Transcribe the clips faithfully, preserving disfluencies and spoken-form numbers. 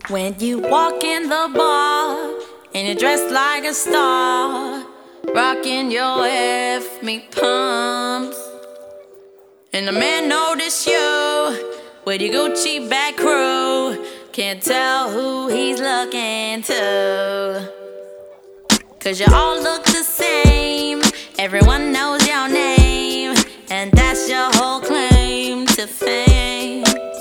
When you walk in the bar and you're dressed like a star, rocking your F me pumps, and the man notice you with your Gucci back crew, can't tell who he's looking to, 'cause you all look the same, everyone knows your name, and that's your whole claim to fame.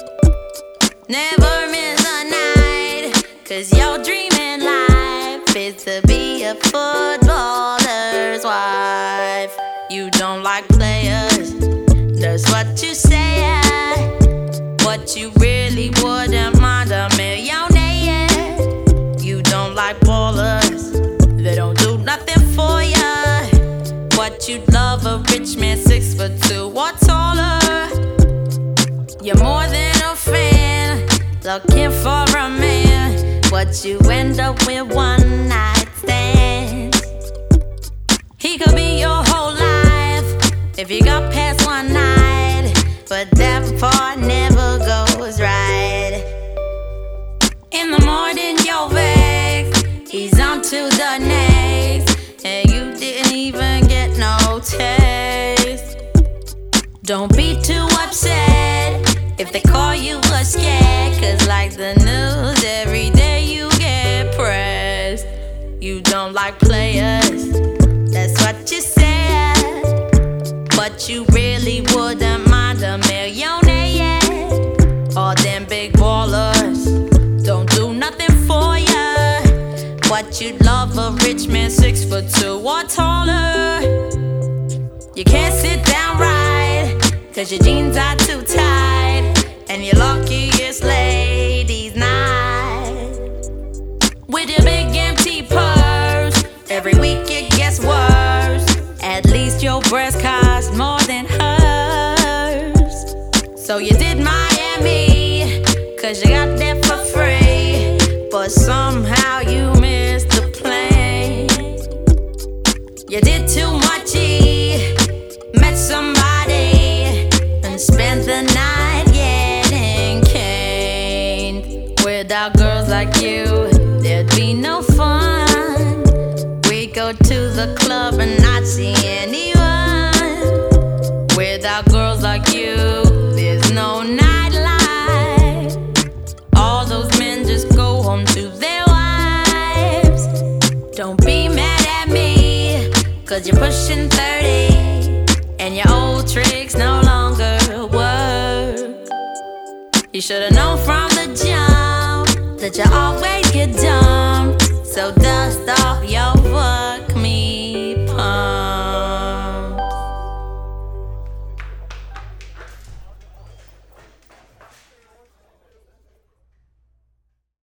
Never miss a night, 'cause your dream in life is to be a footballer's wife. You don't like players, that's what you say, but you really wouldn't mind a millionaire. You don't like ballers, they don't do nothing for ya, but you'd love a rich man six foot two or taller. You're more than a fan, looking for a man, but you end up with one night stands. He could be your whole life if you got past one night, but that part never goes right. In the morning you're vexed, he's on to the next, and you didn't even get no taste. Don't be too upset if they call you a scared, 'cause like the news, every day you get pressed. You don't like players, that's what you said, but you really wouldn't mind a millionaire. All them big ballers don't do nothing for ya, but you'd love a rich man six foot two or taller. You can't sit down right, 'cause your jeans are too tight, and you're lucky it's ladies' night. With your big empty purse, every week it gets worse. At least your breast costs more than hers. So you did Miami, 'cause you got there for free, but somehow you missed the plane. You did too much, E, met somebody, and spent the night getting caned. Without girls like you, there'd be no fun. We go to the club and not see anyone. Without girls like you, there's no nightlife. All those men just go home to their wives. Don't be mad at me, 'cause you're pushing thirty, and your old tricks no longer work. You should've known from